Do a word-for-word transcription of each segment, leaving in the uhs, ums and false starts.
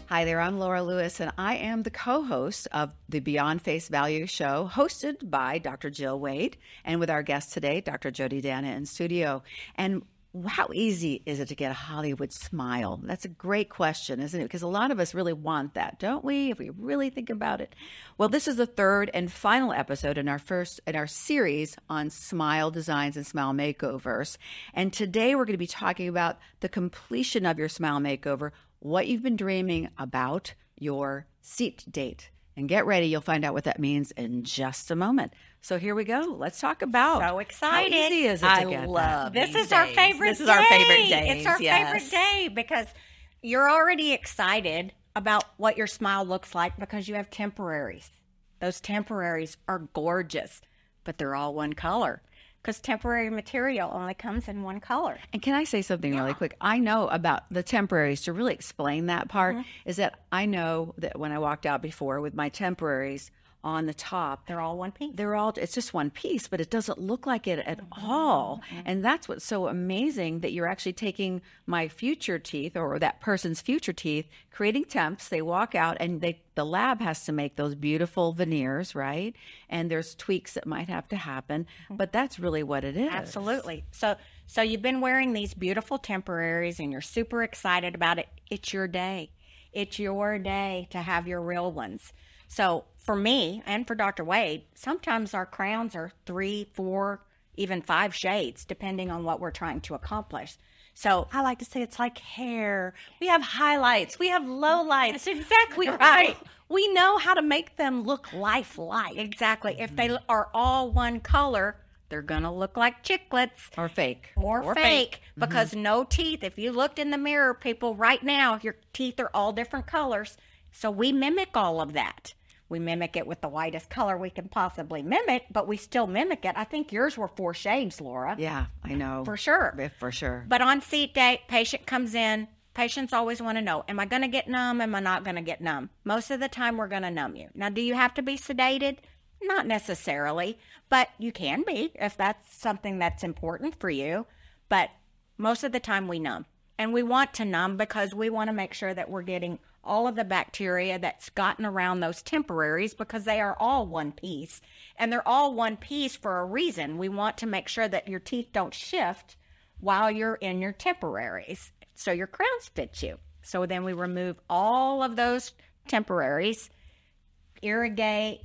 Hi there, I'm Laura Lewis, and I am the co-host of the Beyond Face Value show, hosted by Doctor Jill Wade, and with our guest today, Doctor Jody Dana in studio. And how easy is it to get a Hollywood smile? That's a great question, isn't it? Because a lot of us really want that, don't we? If we really think about it. Well, this is the third and final episode in our first in our series on smile designs and smile makeovers. And today we're going to be talking about the completion of your smile makeover, what you've been dreaming about your seat date. And get ready, you'll find out what that means in just a moment. So here we go. Let's talk about so excited. How easy is it I to get love that? This is days. our favorite. This is day. our favorite day. It's our yes. favorite day because you're already excited about what your smile looks like because you have temporaries. Those temporaries are gorgeous, but they're all one color. Because temporary material only comes in one color. And can I say something yeah. really quick? I know about the temporaries. To really explain that part, mm-hmm. is that I know that when I walked out before with my temporaries on the top, they're all one piece. They're all, it's just one piece, but it doesn't look like it at mm-hmm. all. Mm-hmm. And that's what's so amazing, that you're actually taking my future teeth, or that person's future teeth, creating temps. They walk out and they the lab has to make those beautiful veneers, right? And there's tweaks that might have to happen, but that's really what it is. Absolutely. So so you've been wearing these beautiful temporaries and you're super excited about it. It's your day. It's your day to have your real ones. So for me and for Doctor Wade, sometimes our crowns are three, four, even five shades, depending on what we're trying to accomplish. So I like to say it's like hair. We have highlights. We have lowlights. That's exactly we, right. We know how to make them look lifelike. Exactly. If they are all one color, they're going to look like chiclets. Or fake. Or, or fake. fake. Because mm-hmm. no teeth. If you looked in the mirror, people, right now, your teeth are all different colors. So we mimic all of that. We mimic it with the whitest color we can possibly mimic, but we still mimic it. I think yours were four shades, Laura. Yeah, I know. For sure. For sure. But on seat date, patient comes in. Patients always want to know, am I going to get numb? Am I not going to get numb? Most of the time, we're going to numb you. Now, do you have to be sedated? Not necessarily, but you can be if that's something that's important for you. But most of the time, we numb. And we want to numb because we want to make sure that we're getting all of the bacteria that's gotten around those temporaries, because they are all one piece. And they're all one piece for a reason. We want to make sure that your teeth don't shift while you're in your temporaries, so your crowns fit you. So then we remove all of those temporaries, irrigate,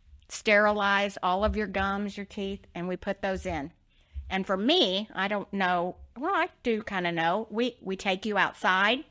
sterilize all of your gums, your teeth, and we put those in. And for me, I don't know, well, I do kind of know, we, we take you outside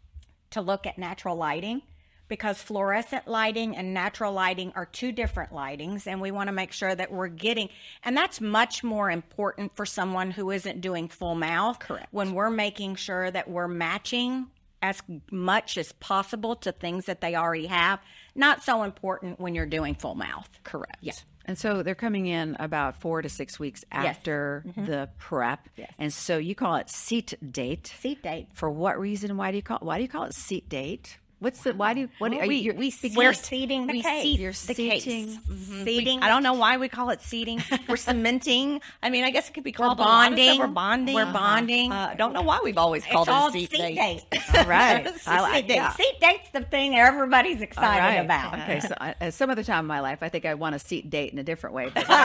to look at natural lighting, because fluorescent lighting and natural lighting are two different lightings, and we want to make sure that we're getting, and that's much more important for someone who isn't doing full mouth. Correct. When we're making sure that we're matching as much as possible to things that they already have. Not so important when you're doing full mouth. Correct. Yeah. And so they're coming in about four to six weeks after yes. mm-hmm. the prep. Yes. And so you call it seat date. Seat date. For what reason? Why do you call why do you call it seat date? What's the why do you what well, are we, you we seat, we're seating the we case. Seat You're the seating. Case. Mm-hmm. Seating. We, I don't know why we call it seating. We're cementing. I mean, I guess it could be called we're bonding. We're bonding. We're bonding. Uh, I don't know why we've always called it's it all a seat, seat date. date. All right. I like seat date. yeah. Seat date's the thing everybody's excited All right. about. Okay, so uh, some other time in my life, I think I want a seat date in a different way. But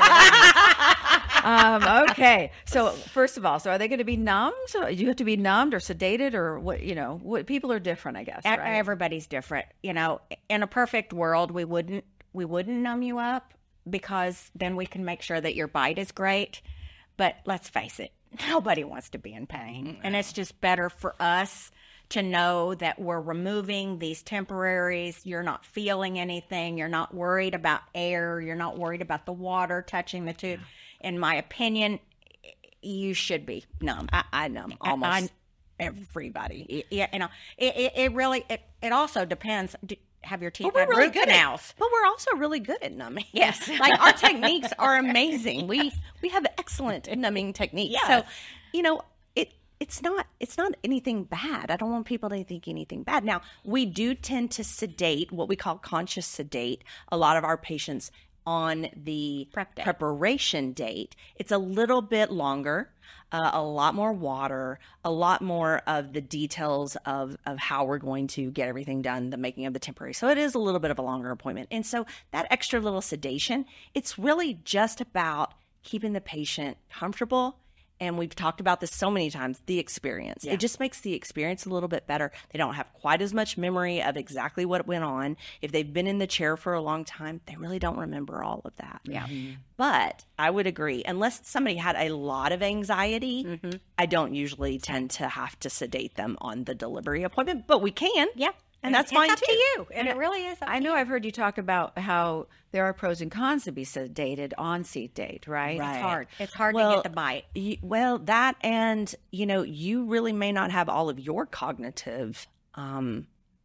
um, okay, so first of all, so are they going to be numbed? So you have to be numbed or sedated, or what? You know, what, people are different, I guess. E- Right? Everybody's different. You know, in a perfect world, we wouldn't we wouldn't numb you up, because then we can make sure that your bite is great. But let's face it, nobody wants to be in pain, and it's just better for us to know that we're removing these temporaries. You're not feeling anything. You're not worried about air. You're not worried about the water touching the tube. In my opinion, you should be numb. I, I numb almost I, everybody. Yeah, you know, it, it, it really, it, it also depends. Do, have your teeth But we're had really root good canals? at, but we're also really good at numbing. Yes. Like our techniques are amazing. We we have excellent numbing techniques. Yes. So, you know, it it's not it's not anything bad. I don't want people to think anything bad. Now, we do tend to sedate, what we call conscious sedate, a lot of our patients on the Prep day. preparation date, it's a little bit longer, uh, a lot more water, a lot more of the details of, of how we're going to get everything done, the making of the temporary. So it is a little bit of a longer appointment. And so that extra little sedation, it's really just about keeping the patient comfortable. And we've talked about this so many times, the experience. Yeah. It just makes the experience a little bit better. They don't have quite as much memory of exactly what went on. If they've been in the chair for a long time, they really don't remember all of that. Yeah. But I would agree, unless somebody had a lot of anxiety, mm-hmm. I don't usually tend to have to sedate them on the delivery appointment, but we can. Yeah. And that's it's fine up too. to you. And it really is up I to know you. I've heard you talk about how there are pros and cons to be sedated on seat date, right? Right. It's hard. It's hard Well, to get the bite. Y- Well, that and, you know, you really may not have all of your cognitive um,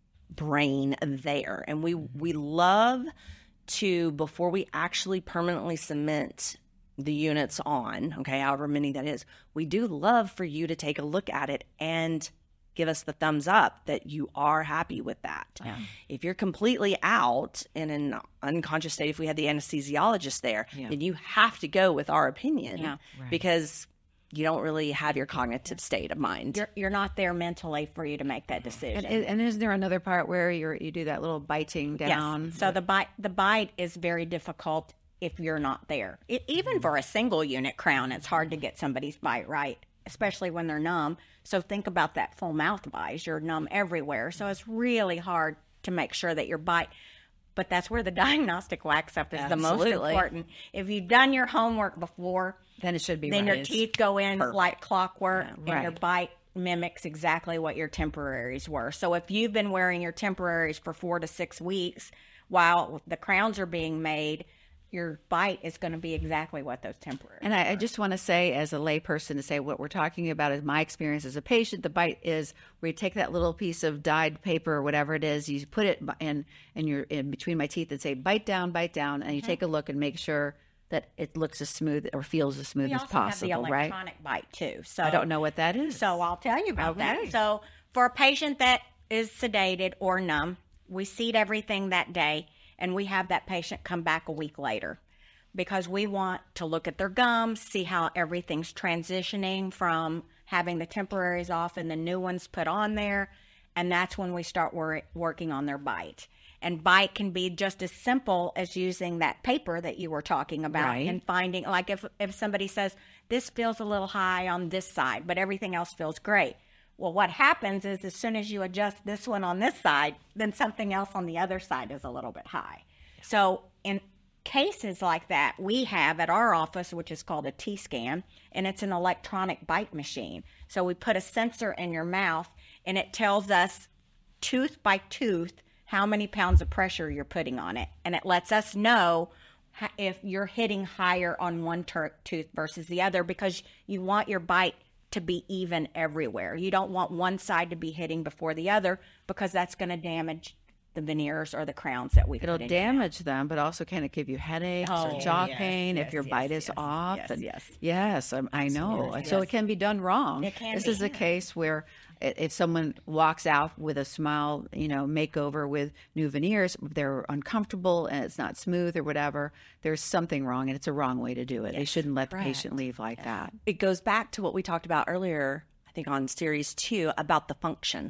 brain there. And we, we love to, before we actually permanently cement the units on, okay, however many that is, we do love for you to take a look at it and give us the thumbs up that you are happy with that. Yeah. If you're completely out in an unconscious state, if we had the anesthesiologist there, Yeah. then you have to go with our opinion Yeah. Right. because you don't really have your cognitive state of mind. You're you're not there mentally for you to make that decision. And, and isn't there another part where you're, you do that little biting down? Yes. So the bite the bite is very difficult if you're not there. It, even for a single unit crown, it's hard to get somebody's bite right, especially when they're numb. So think about that full mouth vise. You're numb everywhere. So it's really hard to make sure that your bite. But that's where the diagnostic wax up is the most Absolutely. important. If you've done your homework before, Then it should be then right. your teeth go in like clockwork, and right. your bite mimics exactly what your temporaries were. So if you've been wearing your temporaries for four to six weeks while the crowns are being made, your bite is going to be exactly what those temporaries And I, I just want to say, as a layperson, to say what we're talking about is my experience as a patient. The bite is where you take that little piece of dyed paper or whatever it is, you put it in, in your in between my teeth and say, "Bite down, bite down," and you take a look and make sure that it looks as smooth or feels as smooth We as also possible, have the right? electronic bite too. So I don't know what that is. So I'll tell you about Okay. that. So for a patient that is sedated or numb, we seat everything that day, and we have that patient come back a week later because we want to look at their gums, see how everything's transitioning from having the temporaries off and the new ones put on there, and that's when we start wor- working on their bite. And bite can be just as simple as using that paper that you were talking about Right. and finding, like if, if somebody says, this feels a little high on this side, but everything else feels great. Well, what happens is as soon as you adjust this one on this side, then something else on the other side is a little bit high. So in cases like that, we have at our office, which is called a T-scan, and it's an electronic bite machine. So we put a sensor in your mouth, and it tells us tooth by tooth how many pounds of pressure you're putting on it. And it lets us know ha- if you're hitting higher on one ter- tooth versus the other, because you want your bite to be even everywhere. You don't want one side to be hitting before the other, because that's going to damage the veneers or the crowns that we It'll put in your mouth. damage them, but also kind of give you headaches or Oh, jaw yes, pain yes, if your yes, bite is yes, off. yes, and yes. yes, um, I know. Yes, So yes. it can be done wrong. It can this be. is a case where i- if someone walks out with a smile, you know, makeover with new veneers, they're uncomfortable and it's not smooth or whatever, there's something wrong, and it's a wrong way to do it. They shouldn't let the patient leave like that. It goes back to what we talked about earlier, I think on series two, about the function.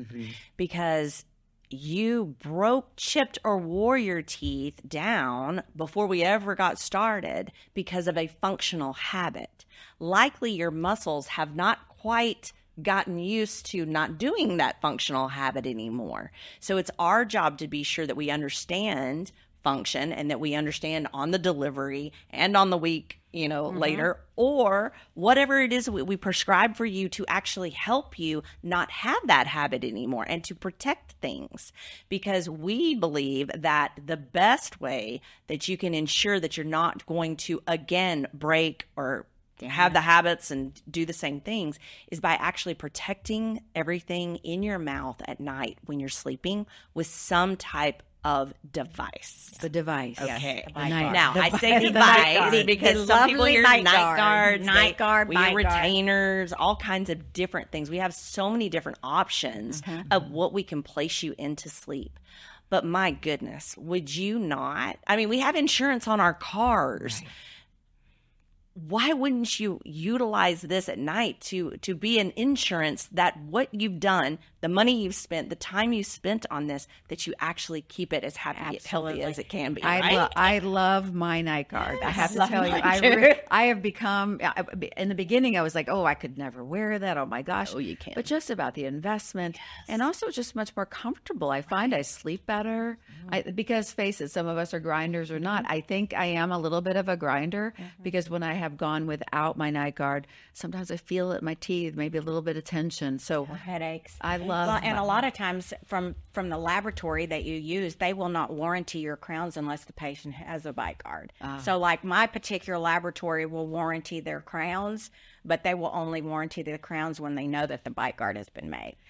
Because you broke, chipped, or wore your teeth down before we ever got started because of a functional habit. Likely your muscles have not quite gotten used to not doing that functional habit anymore. So it's our job to be sure that we understand function and that we understand on the delivery and on the week, you know, later, or whatever it is we, we prescribe for you to actually help you not have that habit anymore and to protect things. Because we believe that the best way that you can ensure that you're not going to again break or have the habits and do the same things is by actually protecting everything in your mouth at night when you're sleeping with some type of device. The device. Okay. the The night night- guard. Now, the I bi- say the device night guard. because The some people lovely hear night night, guard. guards, Night they- guard, we bite hear guard. retainers, all kinds of different things. We have so many different options of what we can place you into sleep. But my goodness, would you not? I mean, we have insurance on our cars. Right. Why wouldn't you utilize this at night to to be an insurance that what you've done, the money you've spent, the time you spent on this, that you actually keep it as happy, as healthy as it can be. I, right? lo- I love my night guard. Yes, I have to love tell you, mine I, too. re- I have become, in the beginning, I was like, oh, I could never wear that. Oh my gosh. Oh, you can't. But just about the investment and also just much more comfortable. I find I sleep better I, because face it, some of us are grinders or not. I think I am a little bit of a grinder because when I have gone without my night guard, sometimes I feel it in my teeth, maybe a little bit of tension. So Or headaches. I love Well, and my- a lot of times from from the laboratory that you use, they will not warranty your crowns unless the patient has a bite guard. So like my particular laboratory will warranty their crowns, but they will only warranty the crowns when they know that the bite guard has been made.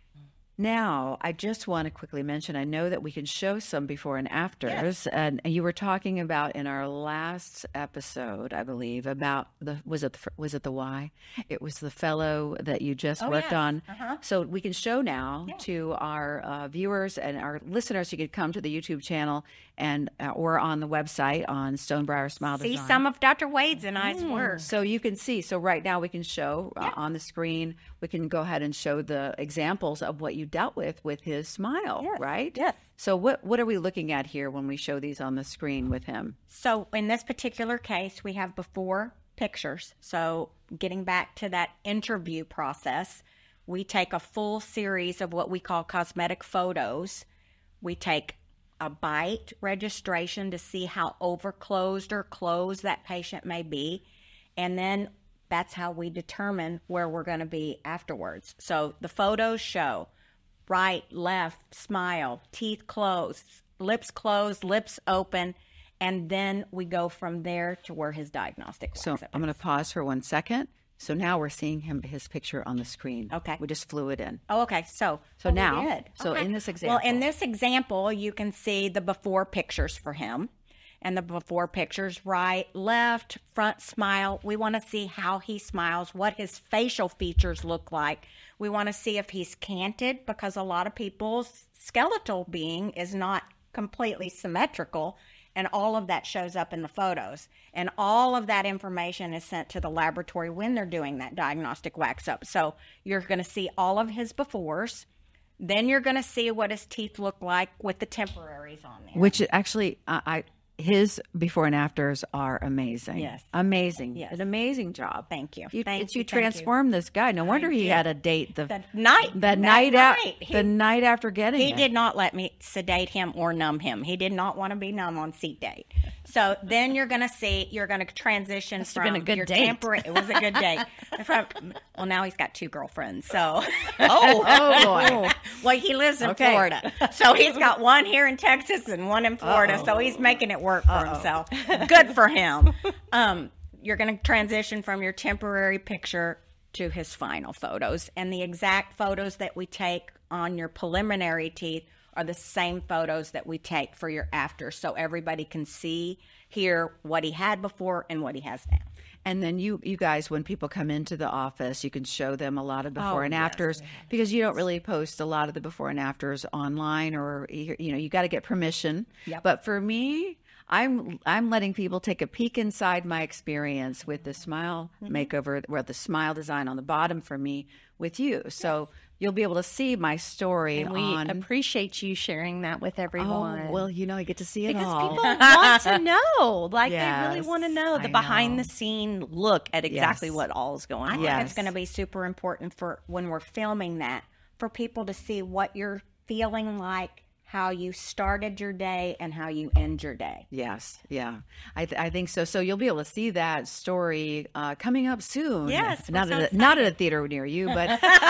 Now, I just want to quickly mention, I know that we can show some before and afters. Yes. And you were talking about in our last episode, I believe, about the, was it the, was it the Y? It was the fellow that you just Oh, worked yes. on. Uh-huh. So we can show now Yeah. to our uh, viewers and our listeners, you could come to the YouTube channel and uh, or on the website on Stonebriar Smile See Design. some of Doctor Wade's and I's work. So you can see. So right now we can show uh, on the screen. We can go ahead and show the examples of what you dealt with with his smile, Yes, right? yes. So what what are we looking at here when we show these on the screen with him? So in this particular case, we have before pictures. So getting back to that interview process, we take a full series of what we call cosmetic photos. We take a bite registration to see how overclosed or closed that patient may be. And then that's how we determine where we're going to be afterwards. So the photos show right, left, smile, teeth closed, lips closed, lips open, and then we go from there to where his diagnostic So walks up. I'm going to pause for one second. So now we're seeing him his picture on the screen. Okay. We just flew it in. Oh, okay. So, So oh, we now- did. so Okay. in this well, in example- this example, you can see the before pictures for him, and the before pictures, right, left, front smile. We want to see how he smiles, what his facial features look like. We want to see if he's canted, because a lot of people's skeletal being is not completely symmetrical. And all of that shows up in the photos. And all of that information is sent to the laboratory when they're doing that diagnostic wax up. So you're going to see all of his befores. Then you're going to see what his teeth look like with the temporaries on there. Which actually, uh, I his before and afters are amazing. Yes. Amazing. Yes. An amazing job. Thank you. You, Thank it's, you, you thank you. transformed this guy. No wonder he did. had a date the The night. the that night out He, the night after getting he it. did not let me sedate him or numb him. He did not want to be numb on seat date. So then you're going to see, you're going to transition Must from have been a good your date. temporary. It was a good date. From, well, now he's got two girlfriends. So, Oh, oh boy. well, he lives in Okay. Florida. So he's got one here in Texas and one in Florida. Uh-oh. So he's making it work for himself. Good for him. Um, you're going to transition from your temporary picture to his final photos. And the exact photos that we take on your preliminary teeth are the same photos that we take for your after, so everybody can see, hear what he had before and what he has now. And then you, you guys, when people come into the office, you can show them a lot of before Oh, and yes, afters because you don't really post a lot of the before and afters online, or you you know you got to get permission. Yep. But for me, I'm I'm letting people take a peek inside my experience with the smile Mm-hmm. makeover, where the smile design on the bottom for me with you. So you'll be able to see my story And we on. appreciate you sharing that with everyone. Oh, well, you know, you get to see it because all. people want to know. Like, they Yes, really want to know the I behind know. the scene look at exactly Yes. what all is going I on. think Yes. it's going to be super important for when we're filming that, for people to see what you're feeling like, how you started your day, and how you end your day. Yes, yeah, I, th- I think so. So you'll be able to see that story uh, coming up soon. Yes, we're not so at a, not at a theater near you, but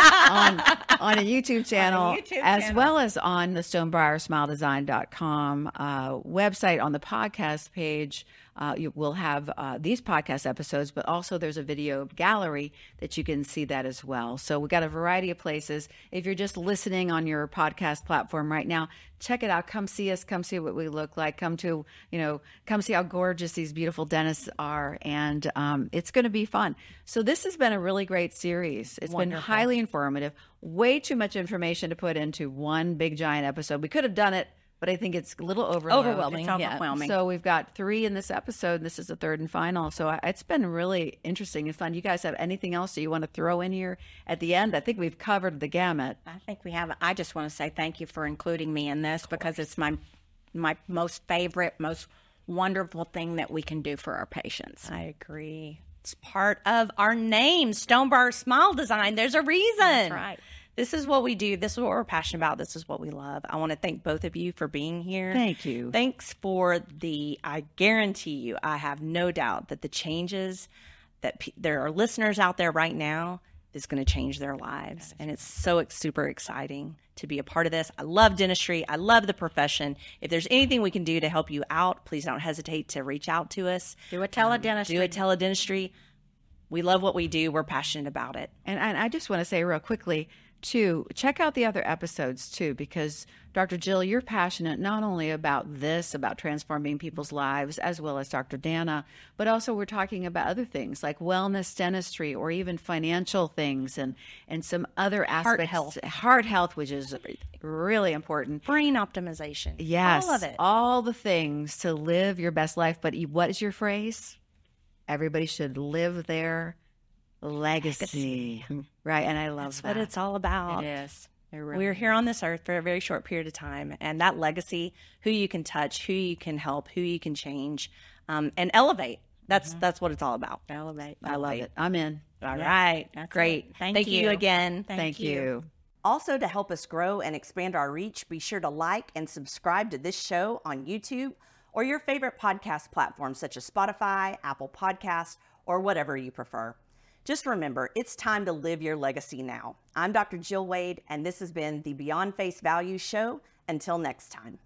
on on a YouTube channel, YouTube as channel. well as on the stonebriar smile design dot com uh, website. On the podcast page, uh, you will have uh, these podcast episodes, but also there's a video gallery that you can see that as well. So we've got a variety of places. If you're just listening on your podcast platform right now, check it out. Come see us. Come see what we look like. Come to, you know, come see how gorgeous these beautiful dentists are. And um, it's going to be fun. So this has been a really great series. It's been highly informative. Way too much information to put into one big giant episode. We could have done it but I think it's a little overload. Overwhelming. It's yeah. overwhelming. So we've got three in this episode, and this is the third and final. So I- it's been really interesting and fun. You guys have anything else that you want to throw in here at the end? I think we've covered the gamut. I think we have. I just want to say thank you for including me in this because it's my my most favorite, most wonderful thing that we can do for our patients. I agree. It's part of our name, Stonebriar Smile Design. There's a reason. That's right. This is what we do. This is what we're passionate about. This is what we love. I want to thank both of you for being here. Thank you. Thanks for the, I guarantee you, I have no doubt that the changes that pe- there are listeners out there right now is going to change their lives. And it's so ex- super exciting to be a part of this. I love dentistry. I love the profession. If there's anything we can do to help you out, please don't hesitate to reach out to us. Do a teledentistry. Do a teledentistry. We love what we do. We're passionate about it. And, and I just want to say real quickly, too, check out the other episodes, too, because Doctor Jill, you're passionate not only about this, about transforming people's lives, as well as Doctor Dana, but also we're talking about other things like wellness dentistry or even financial things and, and some other aspects. health. Heart health, which is really important. Brain optimization. Yes. All of it. All the things to live your best life. But what is your phrase? Everybody should live their legacy. Right. And I love That's that. what it's all about. It is. It really We're here on this earth for a very short period of time. And that legacy, who you can touch, who you can help, who you can change, um, and elevate. That's Mm-hmm. that's what it's all about. elevate. I love it. I'm in. All Yeah, right. that's Great. it. Thank Thank you you. again. Thank Thank you. you. Also, to help us grow and expand our reach, be sure to like and subscribe to this show on YouTube or your favorite podcast platforms such as Spotify, Apple Podcasts, or whatever you prefer. Just remember, it's time to live your legacy now. I'm Doctor Jill Wade, and this has been the Beyond Face Value Show. Until next time.